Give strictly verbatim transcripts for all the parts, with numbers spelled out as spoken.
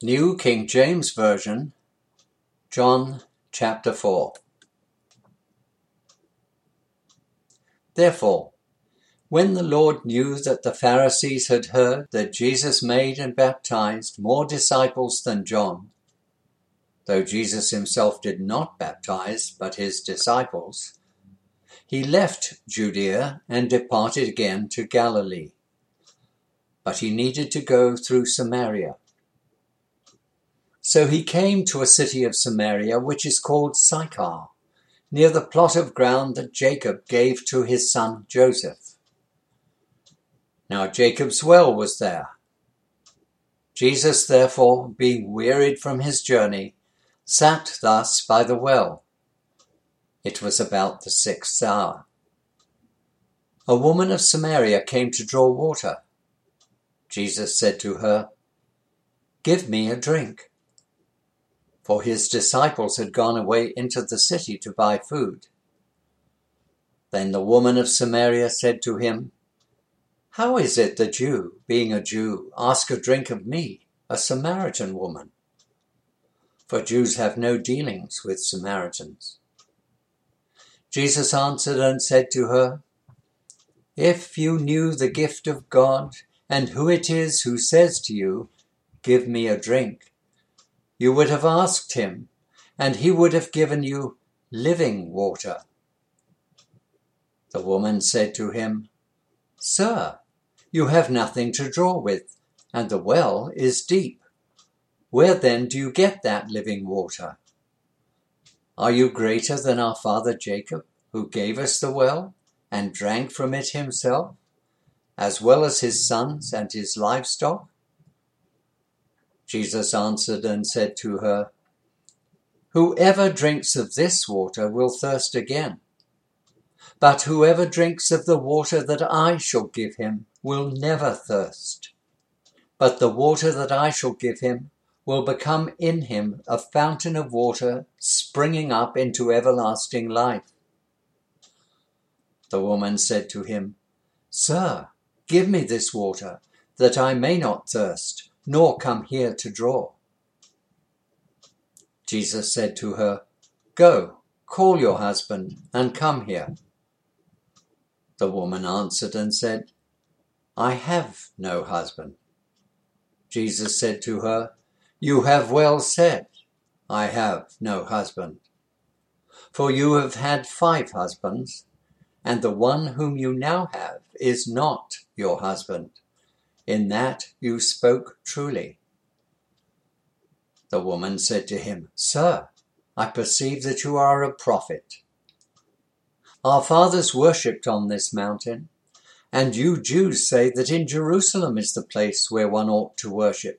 New King James Version, John chapter four. Therefore, when the Lord knew that the Pharisees had heard that Jesus made and baptized more disciples than John, though Jesus himself did not baptize, but his disciples, he left Judea and departed again to Galilee. But he needed to go through Samaria. So he came to a city of Samaria, which is called Sychar, near the plot of ground that Jacob gave to his son Joseph. Now Jacob's well was there. Jesus, therefore, being wearied from his journey, sat thus by the well. It was about the sixth hour. A woman of Samaria came to draw water. Jesus said to her, "Give me a drink." For his disciples had gone away into the city to buy food. Then the woman of Samaria said to him, "How is it that you, being a Jew, ask a drink of me, a Samaritan woman?" For Jews have no dealings with Samaritans. Jesus answered and said to her, "If you knew the gift of God, and who it is who says to you, 'Give me a drink,' you would have asked him, and he would have given you living water." The woman said to him, "Sir, you have nothing to draw with, and the well is deep. Where then do you get that living water? Are you greater than our father Jacob, who gave us the well and drank from it himself, as well as his sons and his livestock?" Jesus answered and said to her, "Whoever drinks of this water will thirst again. But whoever drinks of the water that I shall give him will never thirst. But the water that I shall give him will become in him a fountain of water springing up into everlasting life." The woman said to him, "Sir, give me this water, that I may not thirst, nor come here to draw." Jesus said to her, "Go, call your husband, and come here." The woman answered and said, "I have no husband." Jesus said to her, "You have well said, 'I have no husband.' For you have had five husbands, and the one whom you now have is not your husband. In that you spoke truly." The woman said to him, "Sir, I perceive that you are a prophet. Our fathers worshipped on this mountain, and you Jews say that in Jerusalem is the place where one ought to worship."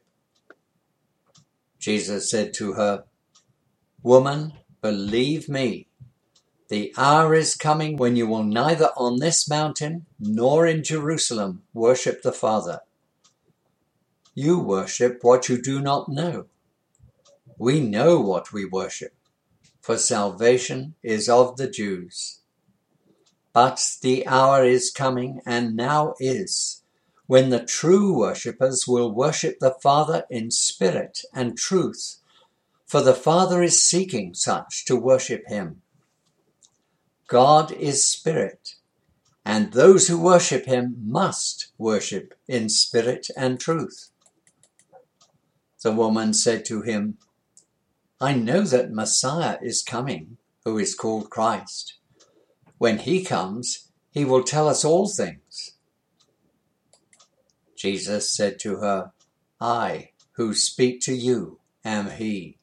Jesus said to her, "Woman, believe me, the hour is coming when you will neither on this mountain nor in Jerusalem worship the Father. You worship what you do not know. We know what we worship, for salvation is of the Jews. But the hour is coming, and now is, when the true worshippers will worship the Father in spirit and truth, for the Father is seeking such to worship him. God is spirit, and those who worship him must worship in spirit and truth." The woman said to him, "I know that Messiah is coming, who is called Christ. When he comes, he will tell us all things." Jesus said to her, "I who speak to you am he."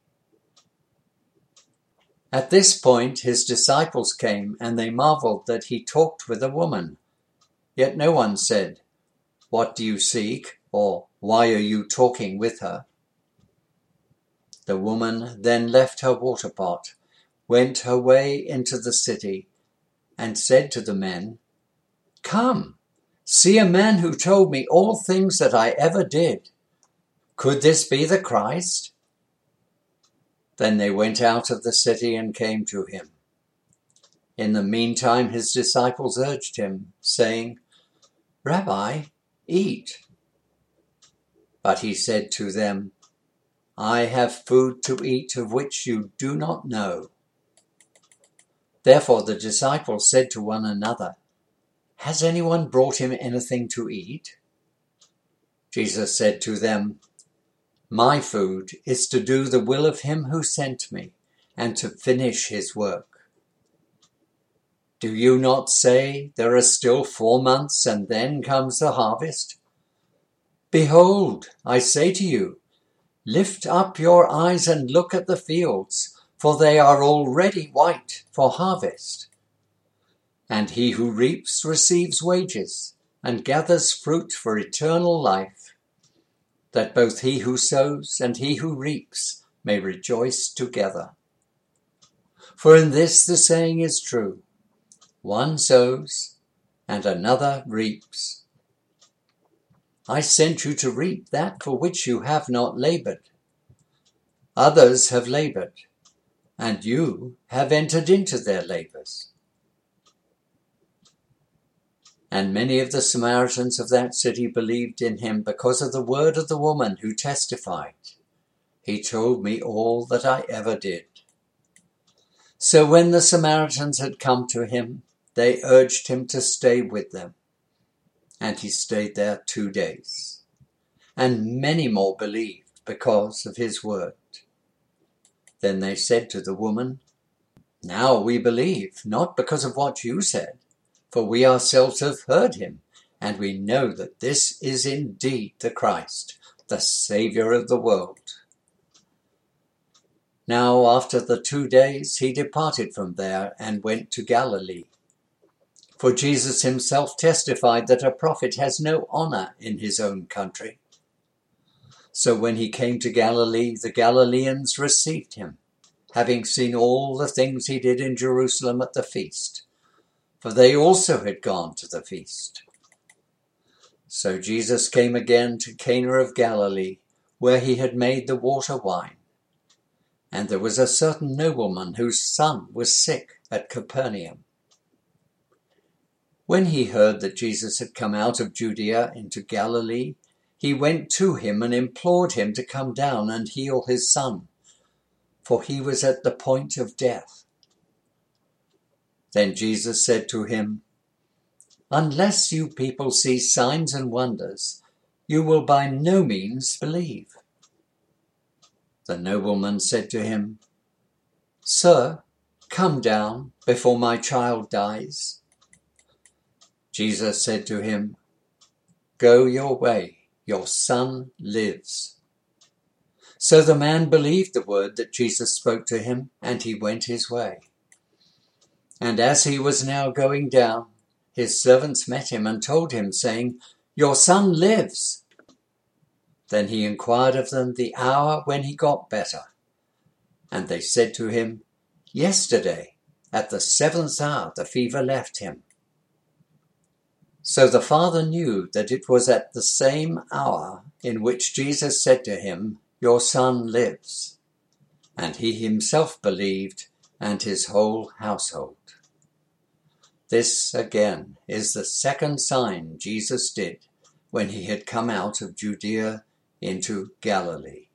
At this point his disciples came, and they marveled that he talked with a woman. Yet no one said, "What do you seek?" or "Why are you talking with her?" The woman then left her water pot, went her way into the city, and said to the men, "Come, see a man who told me all things that I ever did. Could this be the Christ?" Then they went out of the city and came to him. In the meantime his disciples urged him, saying, "Rabbi, eat." But he said to them, I have food to eat of which you do not know." Therefore the disciples said to one another, "Has anyone brought him anything to eat?" Jesus said to them, "My food is to do the will of him who sent me, and to finish his work. Do you not say, 'There are still four months, and then comes the harvest'? Behold, I say to you, lift up your eyes and look at the fields, for they are already white for harvest. And he who reaps receives wages, and gathers fruit for eternal life, that both he who sows and he who reaps may rejoice together. For in this the saying is true, one sows and another reaps. I sent you to reap that for which you have not labored. Others have labored, and you have entered into their labors." And many of the Samaritans of that city believed in him because of the word of the woman who testified, "He told me all that I ever did." So when the Samaritans had come to him, they urged him to stay with them. And he stayed there two days. And many more believed because of his word. Then they said to the woman, "Now we believe, not because of what you said, for we ourselves have heard him, and we know that this is indeed the Christ, the Saviour of the world." Now after the two days he departed from there and went to Galilee. For Jesus himself testified that a prophet has no honour in his own country. So when he came to Galilee, the Galileans received him, having seen all the things he did in Jerusalem at the feast, for they also had gone to the feast. So Jesus came again to Cana of Galilee, where he had made the water wine. And there was a certain nobleman whose son was sick at Capernaum. When he heard that Jesus had come out of Judea into Galilee, he went to him and implored him to come down and heal his son, for he was at the point of death. Then Jesus said to him, "Unless you people see signs and wonders, you will by no means believe." The nobleman said to him, "Sir, come down before my child dies." Jesus said to him, "Go your way, your son lives." So the man believed the word that Jesus spoke to him, and he went his way. And as he was now going down, his servants met him and told him, saying, "Your son lives." Then he inquired of them the hour when he got better. And they said to him, "Yesterday, at the seventh hour, the fever left him." So the father knew that it was at the same hour in which Jesus said to him, "Your son lives." And he himself believed, and his whole household. This, again, is the second sign Jesus did when he had come out of Judea into Galilee.